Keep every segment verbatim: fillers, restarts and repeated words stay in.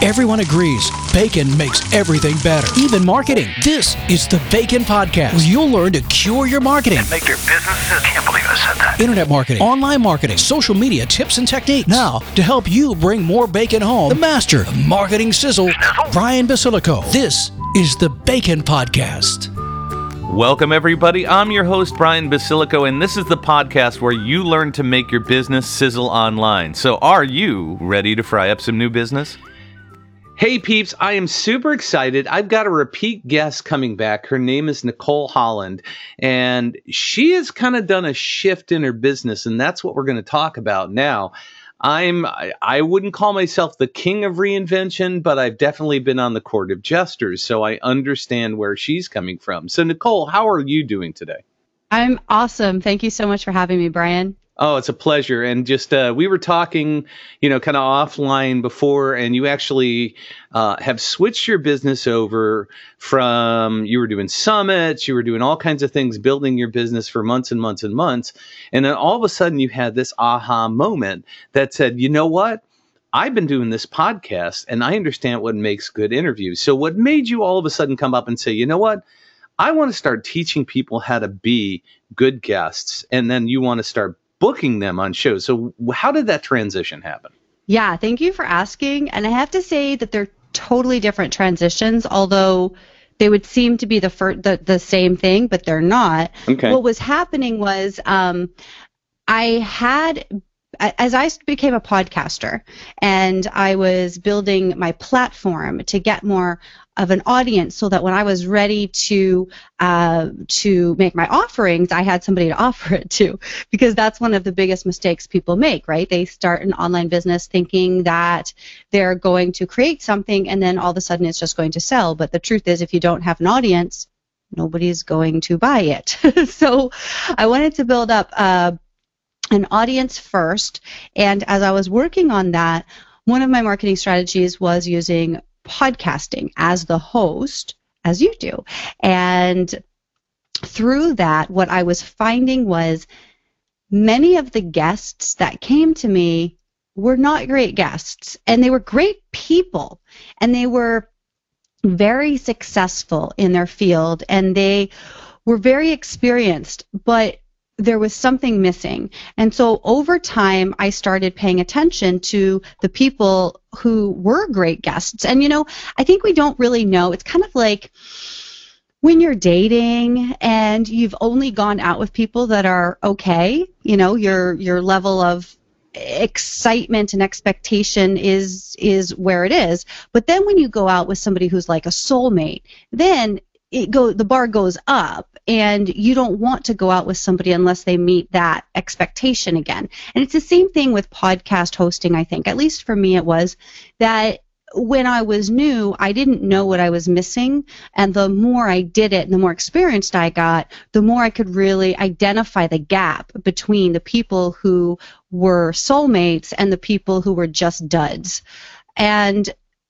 Everyone agrees bacon makes everything better, even marketing. This is the Bacon Podcast, where you'll learn to cure your marketing. And make your business, I can't believe I said that. Internet marketing, online marketing, social media tips and techniques. Now, to help you bring more bacon home, the master of marketing sizzle, Brian Basilico. This is the Bacon Podcast. Welcome, everybody. I'm your host, Brian Basilico, and this is the podcast where you learn to make your business sizzle online. So are you ready to fry up some new business? Hey peeps, I am super excited. I've got a repeat guest coming back. Her name is Nicole Holland, and she has kind of done a shift in her business, and that's what we're going to talk about now. I'm, I, I wouldn't call myself the king of reinvention, but I've definitely been on the court of jesters, so I understand where she's coming from. So Nicole, how are you doing today? I'm awesome. Thank you so much for having me, Brian. Oh, it's a pleasure. And just, uh, we were talking, you know, kind of offline before, and you actually uh, have switched your business over from, you were doing summits, you were doing all kinds of things, building your business for months and months and months. And then all of a sudden you had this aha moment that said, you know what? I've been doing this podcast and I understand what makes good interviews. So what made you all of a sudden come up and say, you know what? I want to start teaching people how to be good guests. And then you want to start booking them on shows. So how did that transition happen? Yeah, thank you for asking. And I have to say that they're totally different transitions, although they would seem to be the fir- the, the same thing, but they're not. Okay. What was happening was um, I had, as I became a podcaster and I was building my platform to get more of an audience so that when I was ready to uh, to make my offerings, I had somebody to offer it to, because that's one of the biggest mistakes people make, right? They start an online business thinking that they're going to create something and then all of a sudden it's just going to sell. But the truth is, if you don't have an audience, nobody's going to buy it. So I wanted to build up uh, an audience first. And as I was working on that, one of my marketing strategies was using podcasting as the host, as you do. And through that, what I was finding was many of the guests that came to me were not great guests, and they were great people, and they were very successful in their field, and they were very experienced, but there was something missing. And so over time, I started paying attention to the people who were great guests. And, you know, I think we don't really know. It's kind of like when you're dating and you've only gone out with people that are okay, you know, your your level of excitement and expectation is is where it is. But then when you go out with somebody who's like a soulmate, then it go the bar goes up, and you don't want to go out with somebody unless they meet that expectation again. And it's the same thing with podcast hosting, I think. At least for me it was, that when I was new, I didn't know what I was missing, and the more I did it and the more experienced I got, the more I could really identify the gap between the people who were soulmates and the people who were just duds. And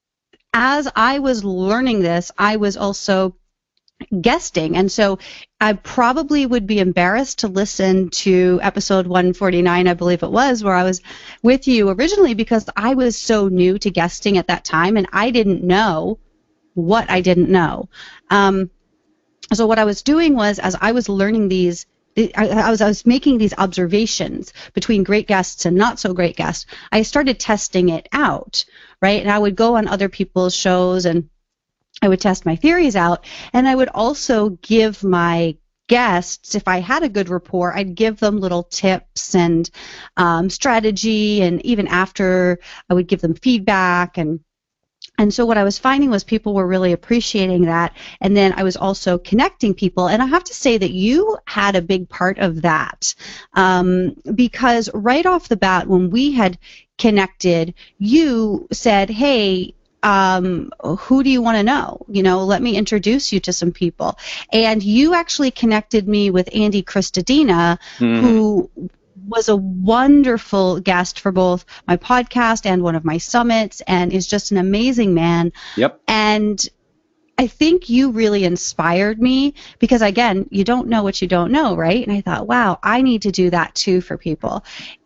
as I was learning this, I was also guesting, and so I probably would be embarrassed to listen to episode one forty-nine, I believe it was, where I was with you originally, because I was so new to guesting at that time and I didn't know what I didn't know. Um, so what I was doing was, as I was learning these, I, I was I was making these observations between great guests and not so great guests, I started testing it out, right? And I would go on other people's shows and I would test my theories out, and I would also give my guests, if I had a good rapport, I'd give them little tips and um, strategy, and even after I would give them feedback. And and so what I was finding was people were really appreciating that, and then I was also connecting people. And I have to say that you had a big part of that, um, because right off the bat, when we had connected, you said, hey, Um, who do you want to know? You know, let me introduce you to some people. And you actually connected me with Andy Christadina, mm-hmm. who was a wonderful guest for both my podcast and one of my summits, and is just an amazing man. Yep. And I think you really inspired me, because, again, you don't know what you don't know, right? And I thought, wow, I need to do that too for people.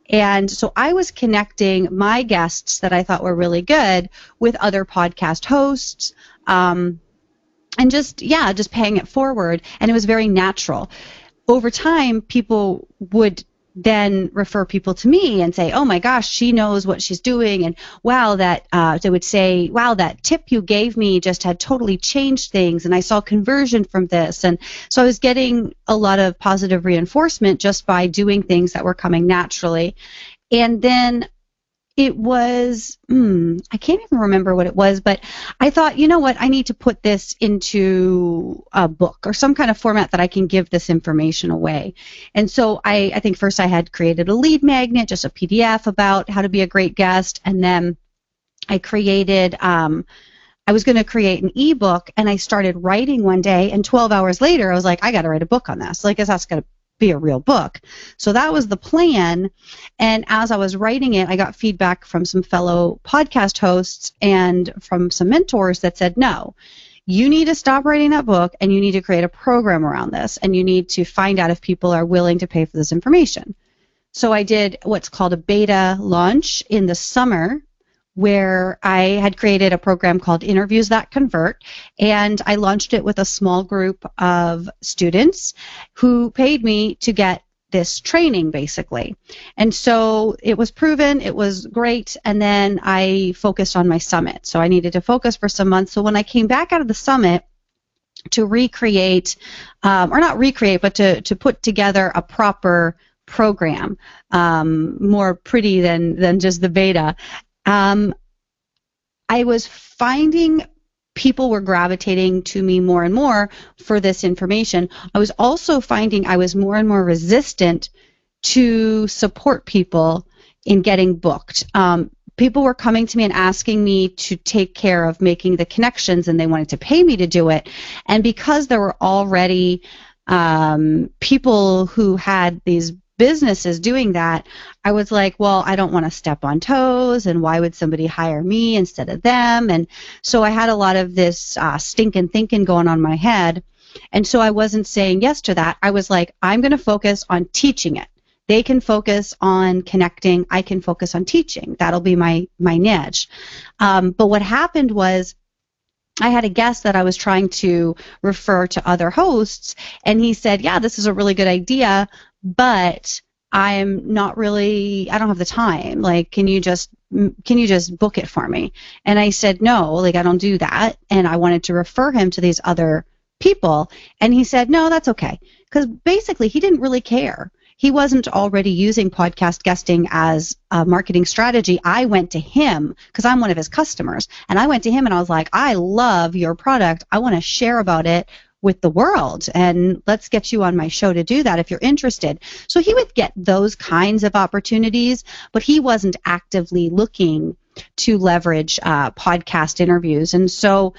And so I was connecting my guests that I thought were really good with other podcast hosts, um, and just, yeah, just paying it forward. And it was very natural. Over time, people would then refer people to me and say, oh my gosh, she knows what she's doing, and wow, that uh, they would say, wow, that tip you gave me just had totally changed things, and I saw conversion from this. And so I was getting a lot of positive reinforcement just by doing things that were coming naturally. And then it was, hmm, I can't even remember what it was, but I thought, you know what, I need to put this into a book or some kind of format that I can give this information away. And so I, I think first I had created a lead magnet, just a P D F about how to be a great guest, and then I created, um, I was going to create an ebook, and I started writing one day, and twelve hours later I was like, I got to write a book on this. Like, I guess that's going to be a real book. So that was the plan. And as I was writing it, I got feedback from some fellow podcast hosts and from some mentors that said, no, you need to stop writing that book, and you need to create a program around this, and you need to find out if people are willing to pay for this information. So I did what's called a beta launch in the summer, where I had created a program called Interviews That Convert, and I launched it with a small group of students who paid me to get this training, basically. And so it was proven, it was great, and then I focused on my summit. So I needed to focus for some months. So when I came back out of the summit to recreate, um, or not recreate, but to, to put together a proper program, um, more pretty than, than just the beta, Um, I was finding people were gravitating to me more and more for this information. I was also finding I was more and more resistant to support people in getting booked. Um, people were coming to me and asking me to take care of making the connections, and they wanted to pay me to do it. And because there were already um, people who had these businesses doing that, I was like, well, I don't want to step on toes, and why would somebody hire me instead of them? And so I had a lot of this uh, stinking thinking going on in my head, and so I wasn't saying yes to that. I was like, I'm going to focus on teaching it. They can focus on connecting. I can focus on teaching. That'll be my, my niche. Um, but what happened was, I had a guest that I was trying to refer to other hosts, and he said, yeah, this is a really good idea, but I'm not really, I don't have the time. Like, can you just, can you just book it for me? And I said, no, like, I don't do that. And I wanted to refer him to these other people. And he said, no, that's okay. Because basically he didn't really care. He wasn't already using podcast guesting as a marketing strategy. I went to him because I'm one of his customers. And I went to him and I was like, I love your product. I want to share about it with the world, and let's get you on my show to do that if you're interested. So he would get those kinds of opportunities, but he wasn't actively looking to leverage uh, podcast interviews. And so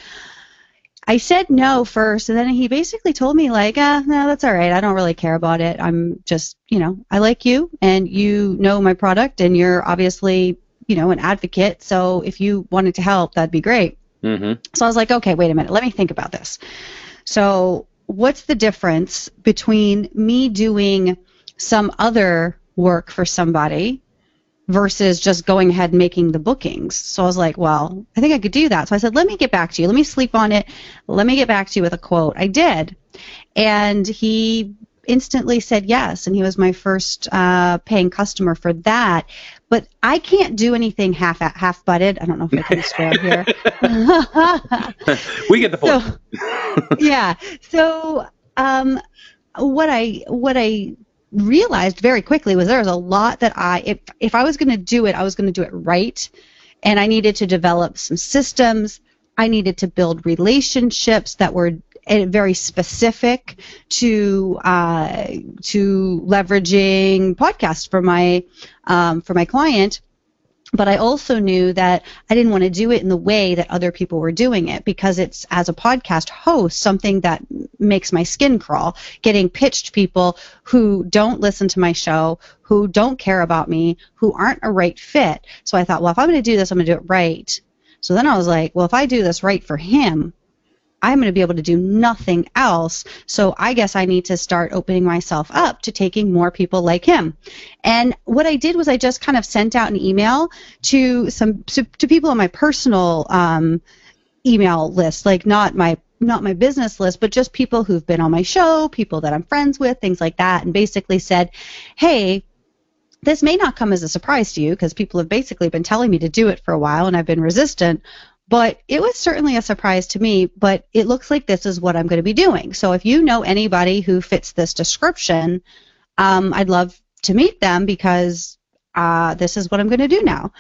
I said no first, and then he basically told me, like, ah, no, that's all right. I don't really care about it. I'm just, you know, I like you, and you know my product, and you're obviously, you know, an advocate. So if you wanted to help, that'd be great. Mm-hmm. So I was like, okay, wait a minute. Let me think about this. So what's the difference between me doing some other work for somebody versus just going ahead and making the bookings? So I was like, well, I think I could do that. So I said, let me get back to you. Let me sleep on it. Let me get back to you with a quote. I did. And he instantly said yes, and he was my first uh, paying customer for that. But I can't do anything half half butted. I don't know if I can swear here. We get the point. So, yeah. So um, what I what I realized very quickly was there was a lot that I if if I was going to do it, I was going to do it right, and I needed to develop some systems. I needed to build relationships that were very specific to uh, to leveraging podcasts for my um, for my client. But I also knew that I didn't want to do it in the way that other people were doing it, because it's, as a podcast host, something that makes my skin crawl, getting pitched people who don't listen to my show, who don't care about me, who aren't a right fit. So I thought, well, if I'm going to do this, I'm going to do it right. So then I was like, well, if I do this right for him, I'm going to be able to do nothing else. So I guess I need to start opening myself up to taking more people like him. And what I did was I just kind of sent out an email to some to, to people on my personal um, email list, like not my not my business list, but just people who've been on my show, people that I'm friends with, things like that, and basically said, hey, this may not come as a surprise to you because people have basically been telling me to do it for a while and I've been resistant. But it was certainly a surprise to me, but it looks like this is what I'm going to be doing. So if you know anybody who fits this description, um, I'd love to meet them because uh, this is what I'm going to do now.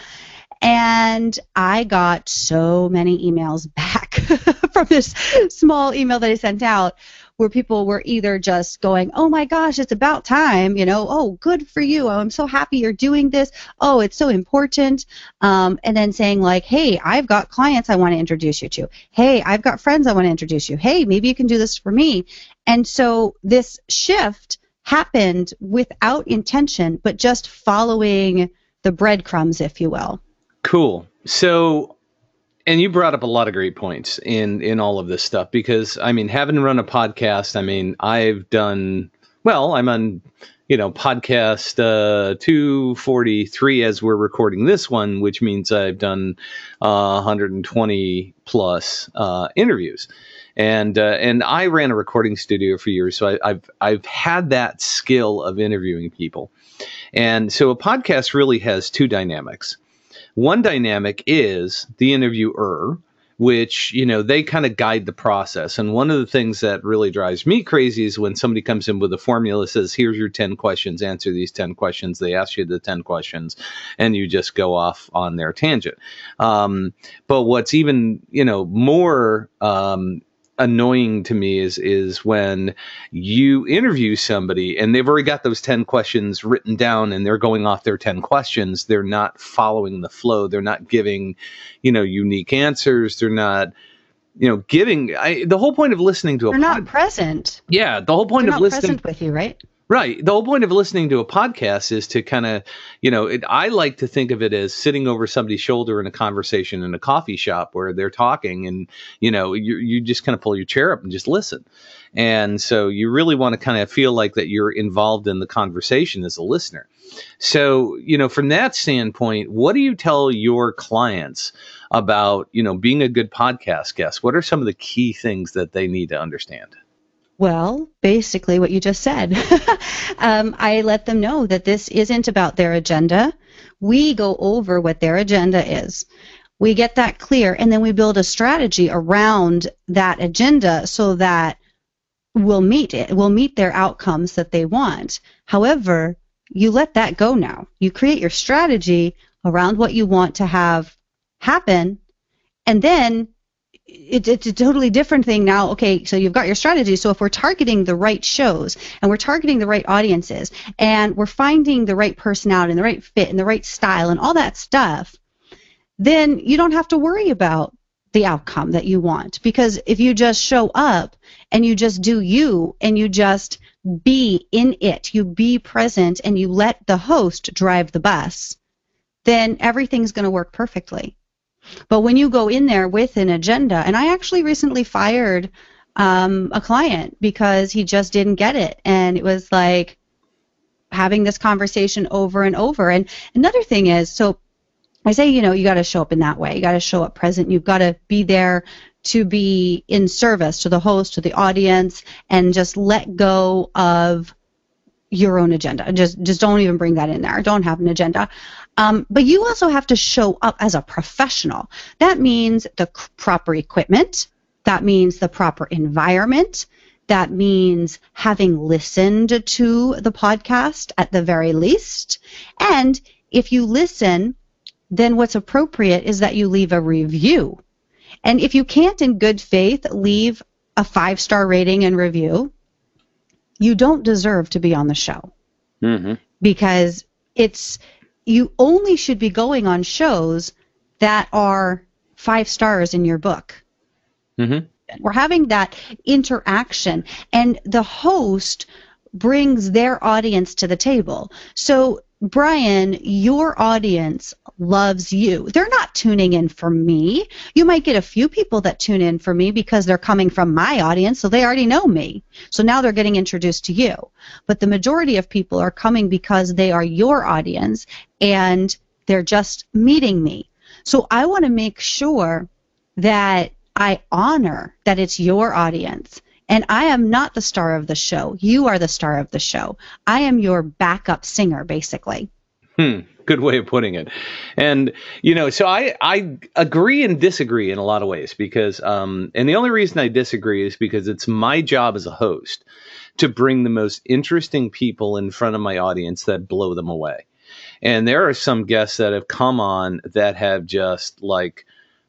And I got so many emails back from this small email that I sent out where people were either just going, oh my gosh, it's about time, you know, oh, good for you, oh, I'm so happy you're doing this, oh, it's so important, um, and then saying like, hey, I've got clients I want to introduce you to, hey, I've got friends I want to introduce you, hey, maybe you can do this for me. And so this shift happened without intention, but just following the breadcrumbs, if you will. Cool. So, and you brought up a lot of great points in, in all of this stuff because, I mean, having run a podcast, I mean, I've done, well, I'm on, you know, podcast uh, two forty-three as we're recording this one, which means I've done uh, one hundred twenty plus uh, interviews. And uh, and I ran a recording studio for years, so I, I've I've had that skill of interviewing people. And so a podcast really has two dynamics. One dynamic is the interviewer, which, you know, they kind of guide the process. And one of the things that really drives me crazy is when somebody comes in with a formula, says, here's your ten questions, answer these ten questions. They ask you the ten questions and you just go off on their tangent. Um, but what's even, you know, more um, annoying to me is is when you interview somebody and they've already got those ten questions written down and they're going off their ten questions. They're not following the flow. They're not giving, you know, unique answers. They're not, you know, giving. I, the whole point of listening to a They're pod- not present. Yeah, the whole point They're of not listening present with you, right? Right. The whole point of listening to a podcast is to kind of, you know, it, I like to think of it as sitting over somebody's shoulder in a conversation in a coffee shop where they're talking and, you know, you, you just kind of pull your chair up and just listen. And so you really want to kind of feel like that you're involved in the conversation as a listener. So, you know, from that standpoint, what do you tell your clients about, you know, being a good podcast guest? What are some of the key things that they need to understand? Well, basically what you just said. um, I let them know that this isn't about their agenda. We go over what their agenda is. We get that clear, and then we build a strategy around that agenda so that we'll meet it. We'll meet their outcomes that they want. However, you let that go now. You create your strategy around what you want to have happen, and then It, it's a totally different thing now. Okay, so you've got your strategy. So if we're targeting the right shows and we're targeting the right audiences and we're finding the right personality and the right fit and the right style and all that stuff, then you don't have to worry about the outcome that you want. Because if you just show up and you just do you and you just be in it, you be present and you let the host drive the bus, then everything's going to work perfectly. But when you go in there with an agenda, and I actually recently fired um, a client because he just didn't get it. And it was like having this conversation over and over. And another thing is, so I say, you know, you got to show up in that way. You got to show up present. You've got to be there to be in service to the host, to the audience, and just let go of your own agenda. Just just don't even bring that in there. Don't have an agenda. Um, but you also have to show up as a professional. That means the c- proper equipment. That means the proper environment. That means having listened to the podcast at the very least. And if you listen, then what's appropriate is that you leave a review. And if you can't in good faith leave a five-star rating and review, you don't deserve to be on the show. Mm-hmm. Because it's you only should be going on shows that are five stars in your book. Mm-hmm. We're having that interaction, and the host brings their audience to the table. So Brian, your audience loves you. They're not tuning in for me. You might get a few people that tune in for me because they're coming from my audience, so they already know me. So now they're getting introduced to you. But the majority of people are coming because they are your audience, and they're just meeting me. So I want to make sure that I honor that it's your audience. And I am not the star of the show. You are the star of the show. I am your backup singer, basically. Hmm. Good way of putting it. And, you know, so I, I agree and disagree in a lot of ways because, um, and the only reason I disagree is because it's my job as a host to bring the most interesting people in front of my audience that blow them away. And there are some guests that have come on that have just like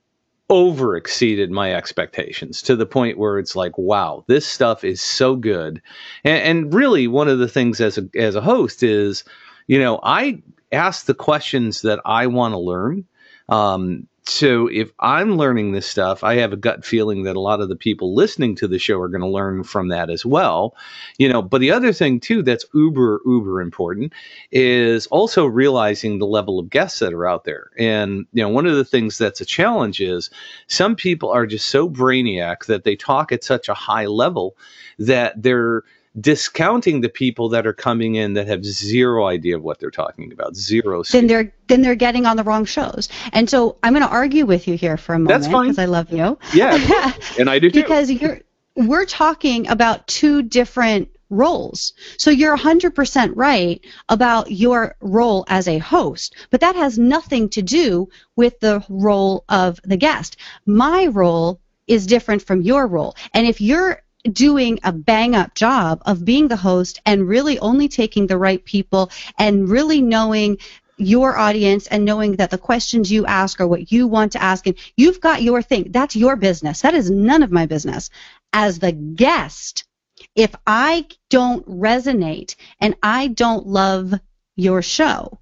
over exceeded my expectations to the point where it's like, wow, this stuff is so good. And, and really one of the things as a, as a host is, you know, I ask the questions that I want to learn. Um, so if I'm learning this stuff, I have a gut feeling that a lot of the people listening to the show are going to learn from that as well. You know, but the other thing too, that's uber, uber important is also realizing the level of guests that are out there. And, you know, one of the things that's a challenge is some people are just so brainiac that they talk at such a high level that they're discounting the people that are coming in that have zero idea of what they're talking about, zero. Then they're then they're getting on the wrong shows. And so I'm going to argue with you here for a moment. That's fine. Because I love you. Yeah, and I do too. Because you're we're talking about two different roles. So you're one hundred percent right about your role as a host, but that has nothing to do with the role of the guest. My role is different from your role. And if you're doing a bang-up job of being the host and really only taking the right people and really knowing your audience and knowing that the questions you ask are what you want to ask, and you've got your thing. That's your business. That is none of my business. As the guest, if I don't resonate and I don't love your show,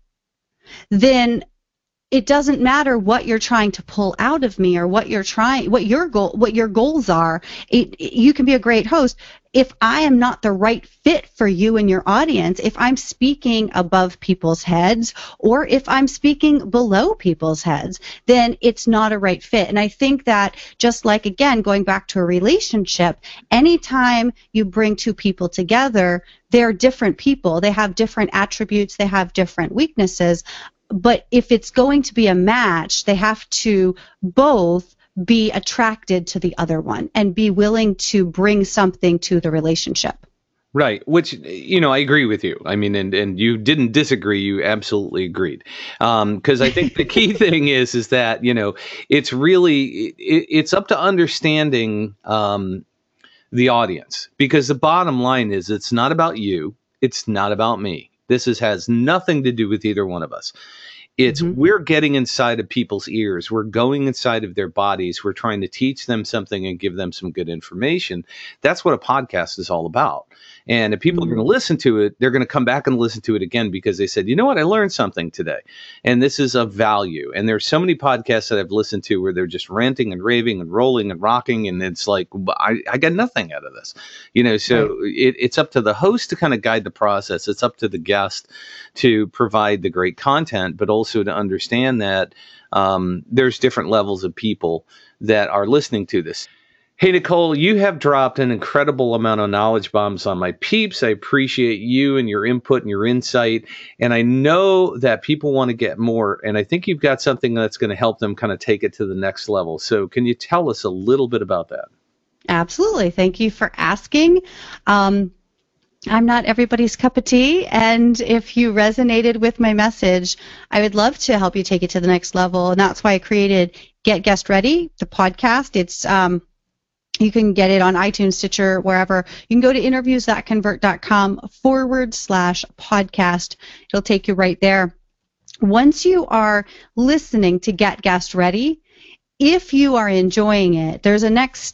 then it doesn't matter what you're trying to pull out of me or what you're trying, what your goal, what your goals are. It, it, you can be a great host. If I am not the right fit for you and your audience, if I'm speaking above people's heads or if I'm speaking below people's heads, then it's not a right fit. And I think that just like, again, going back to a relationship, anytime you bring two people together, they're different people. They have different attributes. They have different weaknesses. But if it's going to be a match, they have to both be attracted to the other one and be willing to bring something to the relationship. Right, which, you know, I agree with you. I mean, and, and you didn't disagree, you absolutely agreed. Because um, I think the key thing is, is that, you know, it's really, it, it's up to understanding um, the audience. Because the bottom line is, it's not about you, it's not about me. This is, has nothing to do with either one of us. It's mm-hmm. we're getting inside of people's ears. We're going inside of their bodies. We're trying to teach them something and give them some good information. That's what a podcast is all about. And if people mm-hmm. are going to listen to it, they're going to come back and listen to it again because they said, you know what, I learned something today. And this is of value. And there's so many podcasts that I've listened to where they're just ranting and raving and rolling and rocking. And it's like, I, I got nothing out of this. You know, so right. it, it's up to the host to kind of guide the process. It's up to the guest to provide the great content, but also to understand that um, there's different levels of people that are listening to this. Hey, Nicole, you have dropped an incredible amount of knowledge bombs on my peeps. I appreciate you and your input and your insight. And I know that people want to get more. And I think you've got something that's going to help them kind of take it to the next level. So can you tell us a little bit about that? Absolutely. Thank you for asking. Um, I'm not everybody's cup of tea, and if you resonated with my message, I would love to help you take it to the next level, and that's why I created Get Guest Ready, the podcast. It's um, you can get it on iTunes, Stitcher, wherever. You can go to interviews.convert.com forward slash podcast. It'll take you right there. Once you are listening to Get Guest Ready, if you are enjoying it, there's a next step.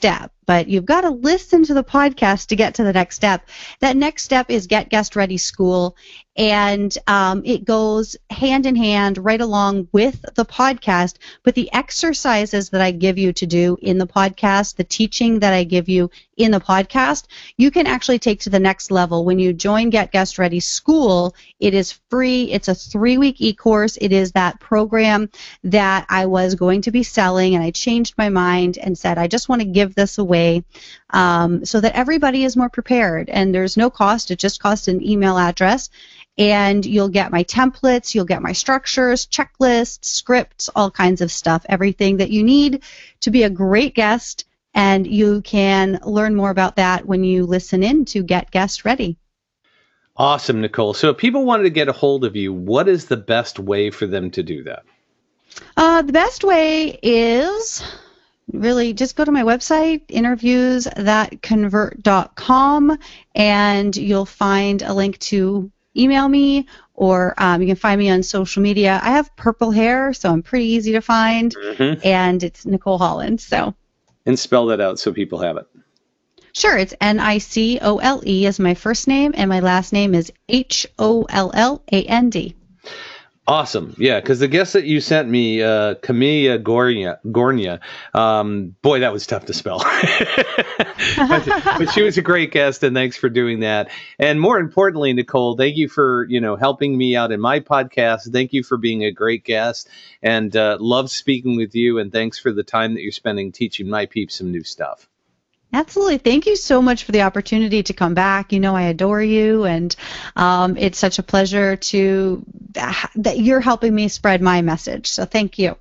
but you've got to listen to the podcast to get to the next step. That next step is Get Guest Ready School, and um, it goes hand in hand right along with the podcast, but the exercises that I give you to do in the podcast, the teaching that I give you in the podcast, you can actually take to the next level. When you join Get Guest Ready School, it is free. It's a three-week e-course. It is that program that I was going to be selling, and I changed my mind and said, I just want to give this away um, so that everybody is more prepared. And there's no cost. It just costs an email address. And you'll get my templates, you'll get my structures, checklists, scripts, all kinds of stuff, everything that you need to be a great guest. And you can learn more about that when you listen in to Get Guest Ready. Awesome, Nicole. So if people wanted to get a hold of you, what is the best way for them to do that? Uh, the best way is really just go to my website, interviews that convert dot com, and you'll find a link to email me, or um, you can find me on social media. I have purple hair, so I'm pretty easy to find, mm-hmm. and it's Nicole Holland. So. And spell that out so people have it. Sure, it's N I C O L E as my first name, and my last name is H O L L A N D. Awesome. Yeah, because the guest that you sent me, uh, Camilla Gornia, Gornia, um, boy, that was tough to spell. but, but she was a great guest, and thanks for doing that. And more importantly, Nicole, thank you for, you know, helping me out in my podcast. Thank you for being a great guest, and uh, love speaking with you, and thanks for the time that you're spending teaching my peeps some new stuff. Absolutely. Thank you so much for the opportunity to come back. You know I adore you, and um, it's such a pleasure to that you're helping me spread my message. So thank you.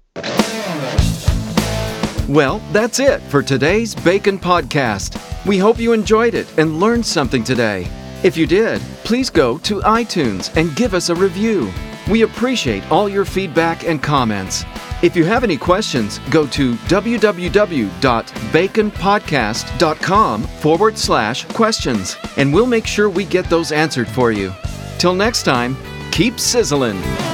Well, that's it for today's Bacon Podcast. We hope you enjoyed it and learned something today. If you did, please go to iTunes and give us a review. We appreciate all your feedback and comments. If you have any questions, go to www.baconpodcast.com forward slash questions, and we'll make sure we get those answered for you. Till next time, keep sizzling.